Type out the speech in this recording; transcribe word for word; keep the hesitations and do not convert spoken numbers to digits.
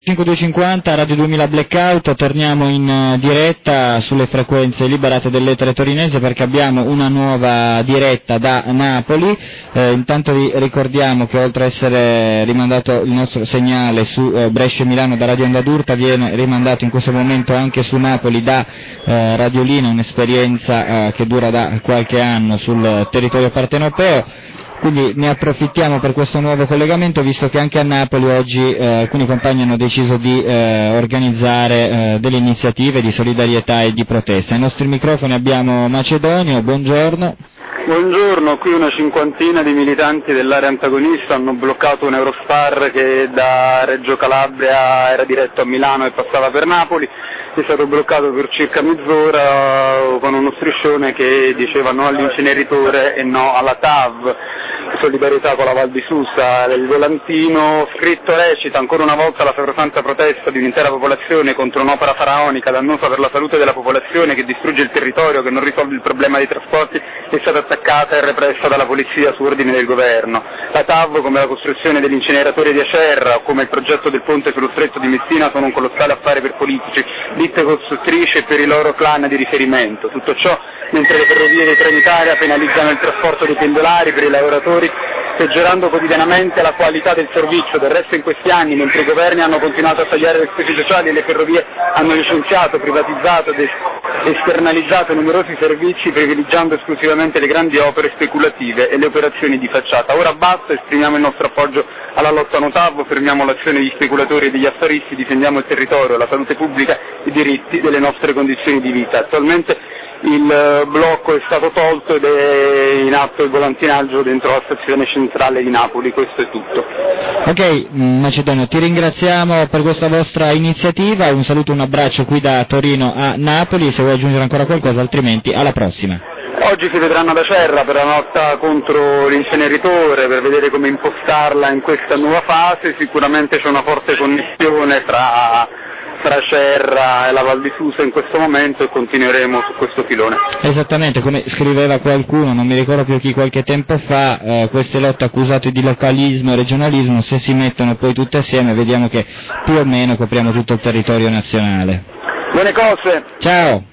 cinquecentocinquanta Radio duemila Blackout, torniamo in diretta sulle frequenze liberate dell'etere torinese perché abbiamo una nuova diretta da Napoli. Eh, intanto vi ricordiamo che oltre a essere rimandato il nostro segnale su eh, Brescia e Milano da Radio Onda d'Urta, viene rimandato in questo momento anche su Napoli da eh, Radiolina, un'esperienza eh, che dura da qualche anno sul territorio partenopeo. Quindi ne approfittiamo per questo nuovo collegamento, visto che anche a Napoli oggi eh, alcuni compagni hanno deciso di eh, organizzare eh, delle iniziative di solidarietà e di protesta. Ai nostri microfoni abbiamo Macedonio, buongiorno. Buongiorno, qui una cinquantina di militanti dell'area antagonista hanno bloccato un Eurostar che da Reggio Calabria era diretto a Milano e passava per Napoli. È stato bloccato per circa mezz'ora con uno striscione che diceva no all'inceneritore e no alla T A V. Solidarietà con la Val di Susa. Il volantino scritto recita: ancora una volta la sacrosanta protesta di un'intera popolazione contro un'opera faraonica dannosa per la salute della popolazione, che distrugge il territorio, che non risolve il problema dei trasporti, è stata attaccata e repressa dalla polizia su ordine del governo. La T A V, come la costruzione dell'inceneratore di Acerra o come il progetto del ponte sullo stretto di Messina, sono un colossale affare per politici, ditte costruttrici e per i loro clan di riferimento. Tutto ciò mentre le ferrovie di Trenitalia penalizzano il trasporto dei pendolari per i lavoratori, peggiorando quotidianamente la qualità del servizio. Del resto in questi anni, mentre i governi hanno continuato a tagliare le spese sociali, le ferrovie hanno licenziato, privatizzato ed esternalizzato numerosi servizi, privilegiando esclusivamente le grandi opere speculative e le operazioni di facciata. Ora basta, esprimiamo il nostro appoggio alla lotta no T A V, fermiamo l'azione degli speculatori e degli affaristi, difendiamo il territorio, la salute pubblica e i diritti delle nostre condizioni di vita. Attualmente il blocco è stato tolto ed è in atto il volantinaggio dentro la stazione centrale di Napoli. Questo è tutto. Ok, Macedonio, ti ringraziamo per questa vostra iniziativa, un saluto e un abbraccio qui da Torino a Napoli, se vuoi aggiungere ancora qualcosa, altrimenti alla prossima. Oggi si vedranno ad Acerra per la lotta contro l'inceneritore, per vedere come impostarla in questa nuova fase. Sicuramente c'è una forte connessione tra tra Acerra e la Val di Susa in questo momento e continueremo su questo filone. Esattamente, come scriveva qualcuno, non mi ricordo più chi qualche tempo fa, eh, queste lotte accusate di localismo e regionalismo, se si mettono poi tutte assieme vediamo che più o meno copriamo tutto il territorio nazionale. Buone cose! Ciao!